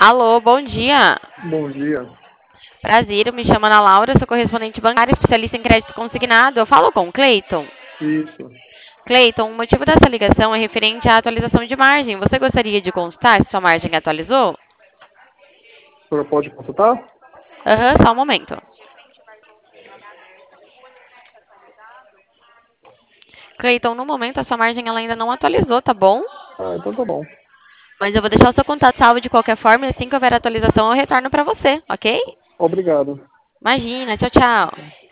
Alô, bom dia. Bom dia. Prazer, eu me chamo Ana Laura, sou correspondente bancária, especialista em crédito consignado. Eu falo com o Cleiton. Isso. Cleiton, o motivo dessa ligação é referente à atualização de margem. Você gostaria de consultar se sua margem atualizou? A senhora pode consultar? Aham, só um momento. Cleiton, no momento a sua margem ela ainda não atualizou, tá bom? Ah, então tá bom. Mas eu vou deixar o seu contato salvo de qualquer forma e assim que houver atualização eu retorno para você, ok? Obrigado. Imagina, tchau, tchau.